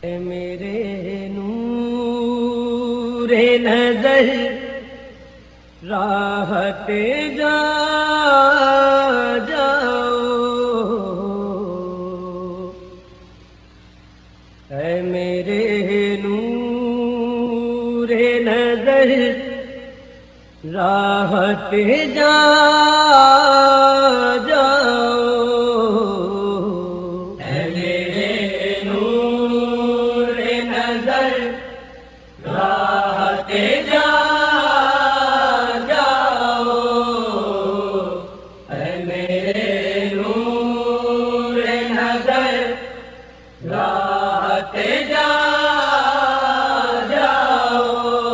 اے میرے نور نظر راحت جا جاؤ، اے میرے نور نظر راحت جا جاؤ، اے میرے نور نظر راحت جا جاؤ، اے میرے نور نظر راحت جا جاؤ،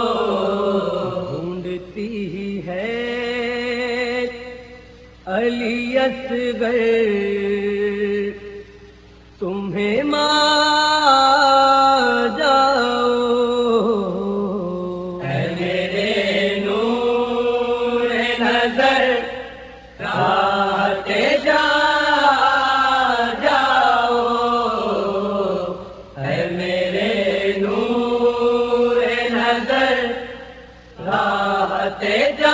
ڈھونڈتی ہے علی اصغر تمہیں ماں جاؤ، اے میرے نور نظر راحت جا جاؤ، اے میرے نور نظر راحت جا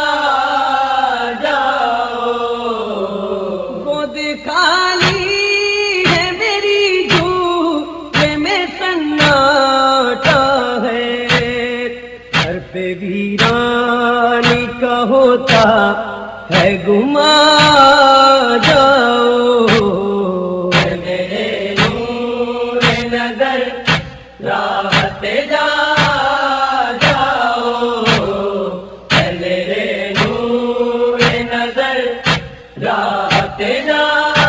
جاؤ، گود خالی ہے میری جھوٹ میں سناٹا ہے، گھر پہ ویرانی کا ہوتا ہے گما جاؤ، اے میرے نور نظر راحت جا جاؤ، اے میرے نور نظر راحت جا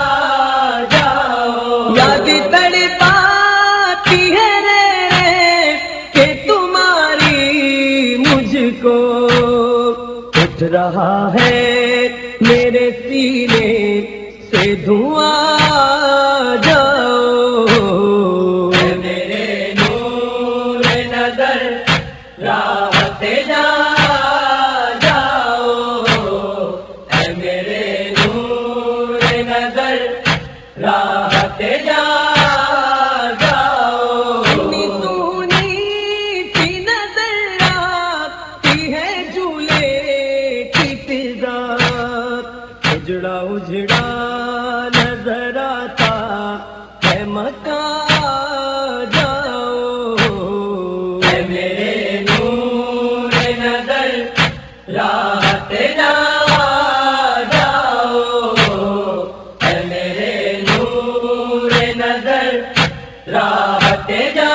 جاؤ، یاد تڑپاتی ہے رے کہ تمہاری مجھ کو، اٹھ رہا ہے میرے سینے سے دھواں جاؤ، اے میرے نور نظر راحت جا جاؤ، اے میرے نور نظر راحت جا جاؤ، سونی سونی سی نظر آتی ہے جھولے کی فضا، اجڑا اجڑا نظر آتا ہے مکان جاؤ، اے میرے نور نظر راحت جا جاؤ، اے میرے نور نظر راحت جا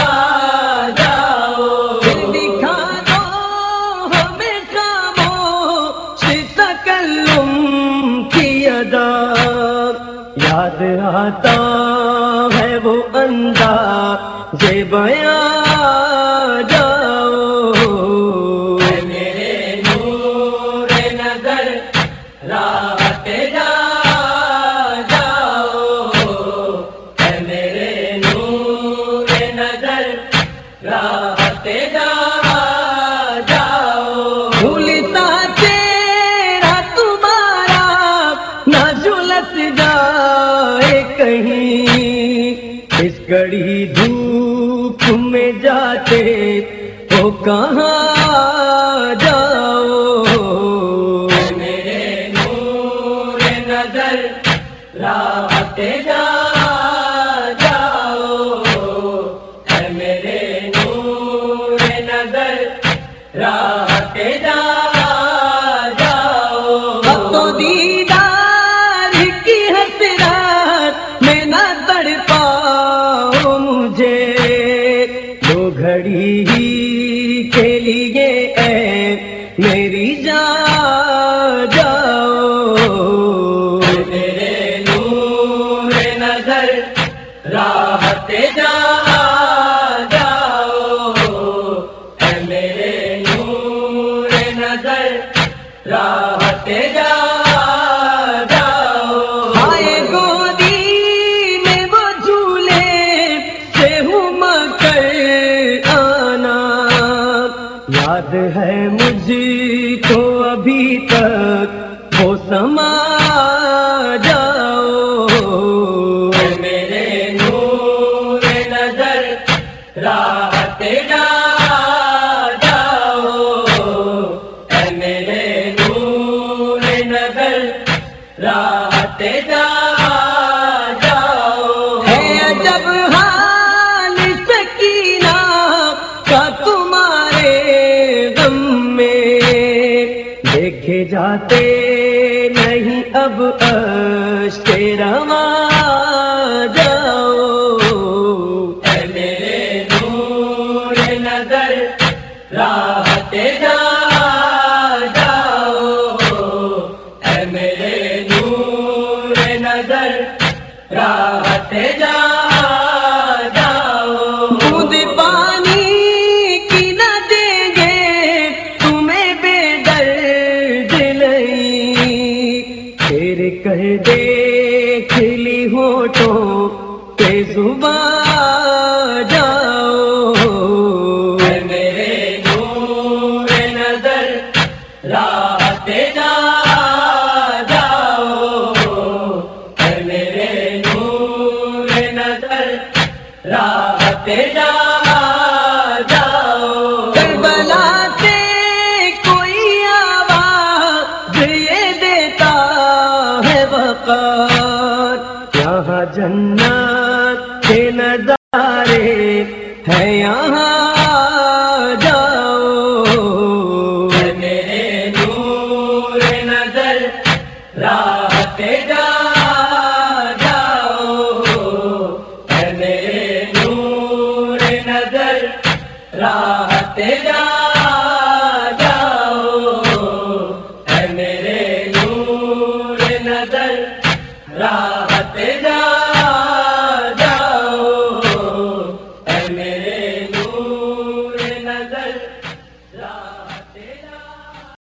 جاؤ، دکھا دو ہمیں خاموش تکلم کی ادا، یاد آتا ہے وہ انداز بیاں جاؤ، اے میرے نور نظر راحت جا جاؤ، اے میرے نور نظر راحت جا جاؤ، بھولتا چہرہ تمہارا نہ جھلس جائے کہیں، اس کڑی دھوپ میں جاتے ہو کہاں جاؤ، اے میرے نور نظر راحت جا جاؤ، اے میرے نور نظر راحت جا جاؤ، اب تو دیدار کی حسرت میں نہ تڑپاؤ مجھے، دو گھڑی ہی کے لیے اے میری جان جاؤ، اے میرے نور نظر راحت جا جاؤ، اے میرے نور نظر راحت جا جاؤ، ہائے گودی میں وہ جھولے سے ہوں کر آنا، یاد ہے مجھ کو ابھی تک وہ سما جاؤ، اے میرے نور نظر راحت جا جاؤ، اے میرے نور نظر راحت جا جاؤ. ہے عجب حال سکینہ کا تمہارے غم میں، دیکھے جاتے نہیں اب اشک رواں جاؤ. اے میرے نور نظر راحت جا جاؤ، اے میرے نور نظر راحت جا جاؤ. خود پانی کی نہ دیں گے تمہیں بے درد نہیں، پھر کر دے کھلی ہونٹوں پہ زباں جاؤ. اے میرے نور نظر راحت جا جاؤ، اے میرے نور نظر راحت جا جاؤ. کربلا سے کوئی آواز یہ دیتا ہے وقار، یہاں جنت کے نظارے ہے یہاں جاؤ. اے میرے نور نظر راحت جا جاؤ، اے میرے نور نظر راحت جا جاؤ، اے میرے نور نظر راحت جا جاؤ، اے میرے